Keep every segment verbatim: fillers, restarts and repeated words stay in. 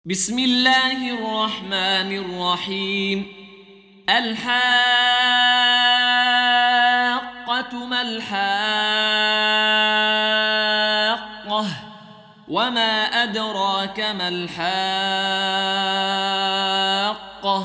بسم الله الرحمن الرحيم. الحاقة ما الحاقة وما أدراك ما الحاقة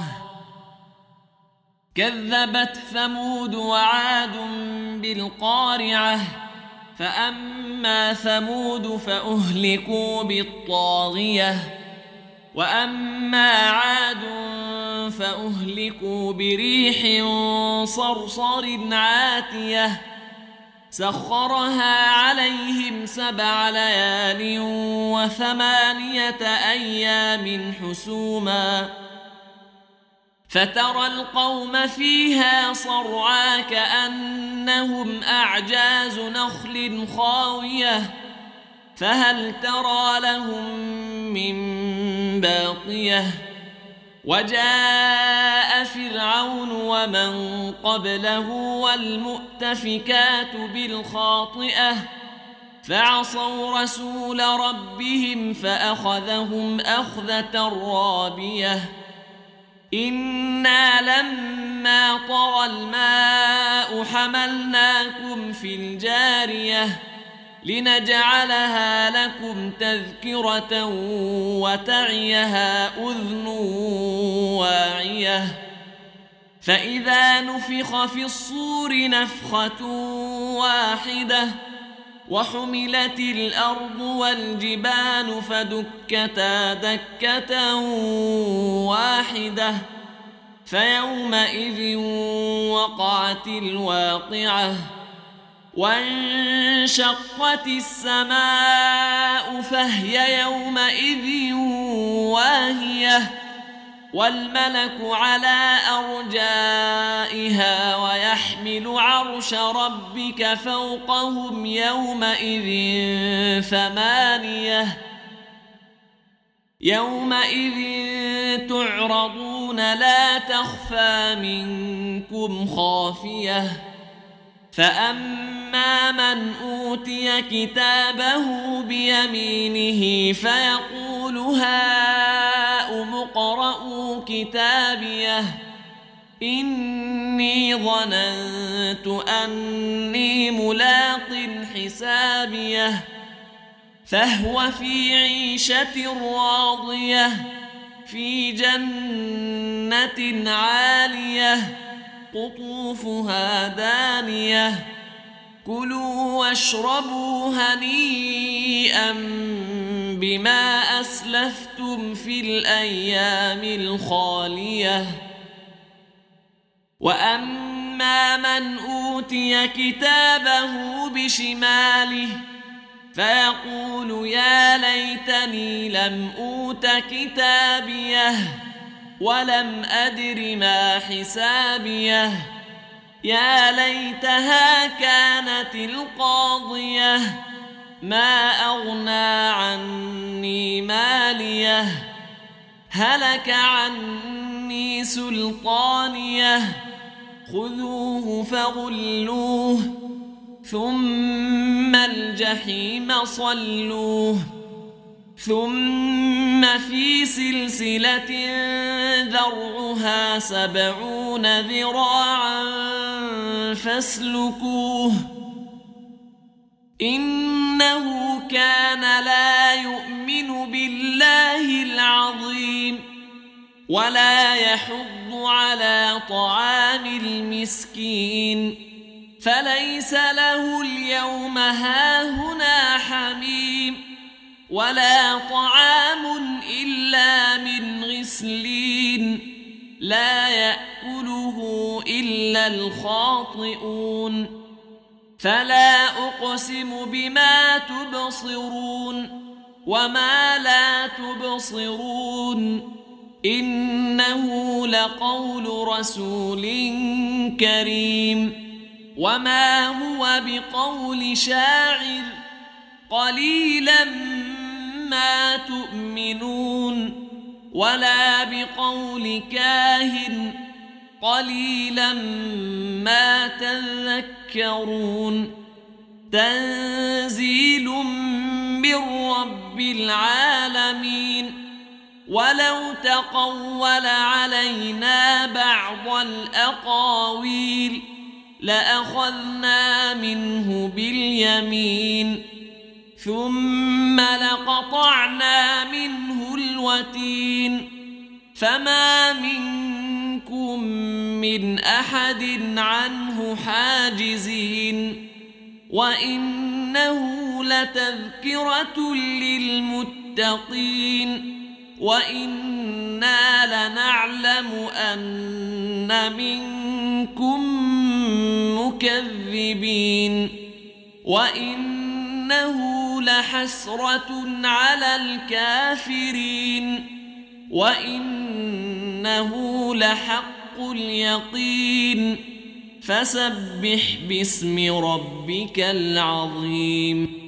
كذبت ثمود وعاد بالقارعة فأما ثمود فأهلكوا بالطاغية وأما عاد فأهلكوا بريح صرصر عاتية سخرها عليهم سبع ليال وثمانية أيام حسوما فترى القوم فيها صرعى كأنهم أعجاز نخل خاوية فهل ترى لهم من باقية وجاء فرعون ومن قبله والمؤتفكات بالخاطئة فعصوا رسول ربهم فأخذهم أخذة رابية إنا لما طغى الماء حملناكم في الجارية لنجعلها لكم تذكرة وتعيها أذن واعية فإذا نفخ في الصور نفخة واحدة وحملت الأرض والجبال فدكتا دكة واحدة فيومئذ وقعت الواقعة وانشقت السماء فهي يومئذ واهية والملك على أرجائها ويحمل عرش ربك فوقهم يومئذ ثمانية يومئذ تعرضون لا تخفى منكم خافية فأما من أوتي كتابه بيمينه فيقول هاؤم اقرءوا كتابيه إني ظننت أني ملاق حسابيه فهو في عيشة راضية في جنة عالية قطوفها دانية كلوا واشربوا هنيئا بما أسلفتم في الأيام الخالية وأما من أوتي كتابه بشماله فيقول يا ليتني لم أوت كتابيه ولم أدر ما حسابيه يا ليتها كانت القاضية ما أغنى عني ماليه هلك عني سلطانيه خذوه فغلوه ذم الجحيم صلوه ثم في سلسلة ذرعها سبعون ذراعا فاسلكوه إنه كان لا يؤمن بالله العظيم ولا يحض على طعام المسكين فليس له اليوم هاهنا حميم ولا طعام إلا من غسلين لا يأكله إلا الخاطئون فلا أقسم بما تبصرون وما لا تبصرون إنه لقول رسول كريم وما هو بقول شاعر قليلا ما تؤمنون ولا بقول كاهن قليلا ما تذكرون تنزيل من رب العالمين ولو تقول علينا بعض الأقاويل لأخذنا منه باليمين ثم لقطعنا منه الوتين فما منكم من أحد عنه حاجزين وإنه لتذكرة للمتقين وإنا لنعلم أن منكم مكذبين وإنه لحسرة على الكافرين وإنه لحق اليقين فسبح باسم ربك العظيم